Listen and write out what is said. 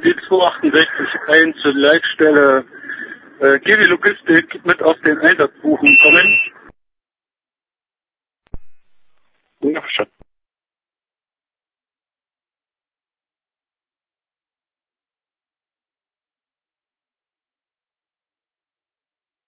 die 268 zur Leitstelle Kiwi Logistik mit auf den Einsatzbuchen kommen.